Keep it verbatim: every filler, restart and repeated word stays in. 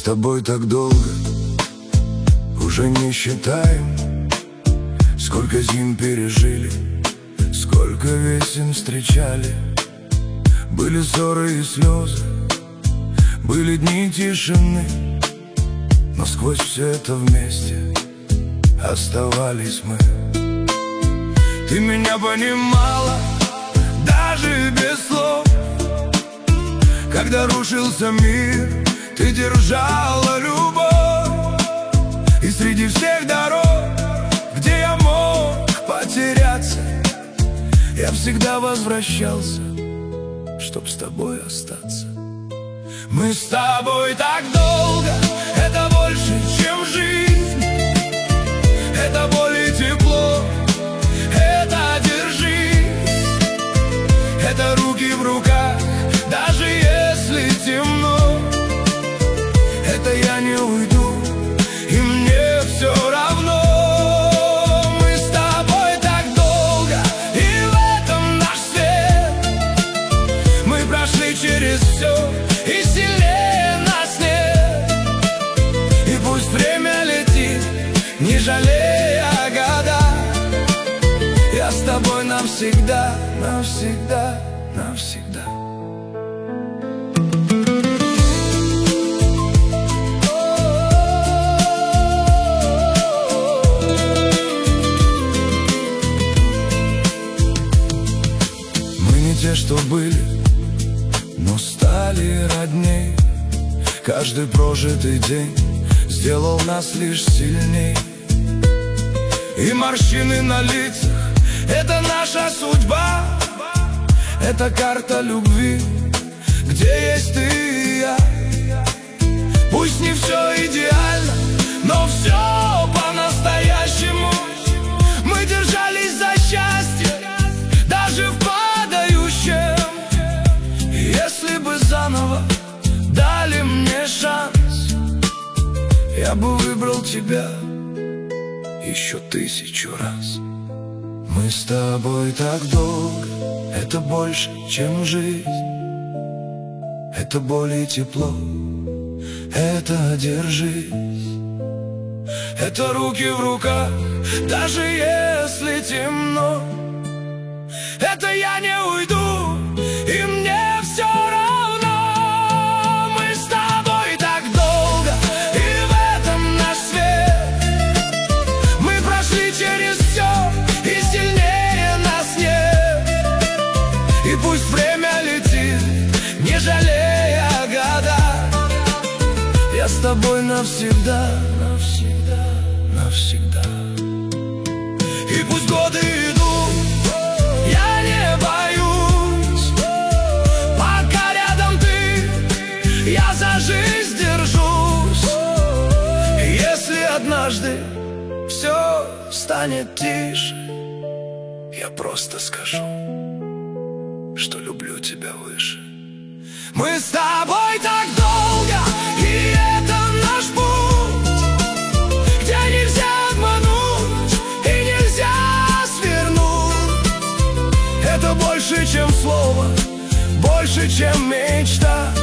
тобой так долго, уже не считаем, сколько зим пережили, сколько весен встречали. Были ссоры и слезы, были дни тишины, но сквозь все это вместе оставались мы. Ты меня понимала, даже без слов. Когда рушился мир, ты держала любовь. И среди всех дорог, где я мог потеряться, я всегда возвращался, чтоб с тобой остаться. Мы с тобой так долго, это больше, чем жизнь. Это боль и тепло, это держись. Это руки в руках, даже если темно. Это я не уйду, и мне все равно. Мы с тобой так долго, и в этом наш свет. Мы прошли через все, и сильнее нас нет. И пусть время летит, не жалея года, я с тобой навсегда, навсегда, навсегда. Мы не те, что были, но стали родней. Каждый прожитый день сделал нас лишь сильней. И морщины на лицах — это наша судьба. Это карта любви, где есть ты и я. Пусть не все идеально, но все по-настоящему. Мы держались за счастье, даже в падающем. И если бы заново дали мне шанс, я бы выбрал тебя еще тысячу раз. Мы с тобой так долго, это больше, чем жизнь. Это боль и тепло, это держись. Это руки в руках, даже если темно. Это я не уйду, и мне все равно. Мы с тобой так долго, и в этом наш свет. Мы прошли через все, и сильнее нас нет. И пусть время летит, не жалея года, я с тобой навсегда, навсегда, навсегда. И пусть годы идут, я не боюсь. Пока рядом ты, я за жизнь держусь. И если однажды все станет тише, я просто скажу, что люблю тебя выше. Мы с тобой так долго, и это наш путь, где нельзя обмануть и нельзя свернуть. Это больше, чем слово, больше, чем мечта.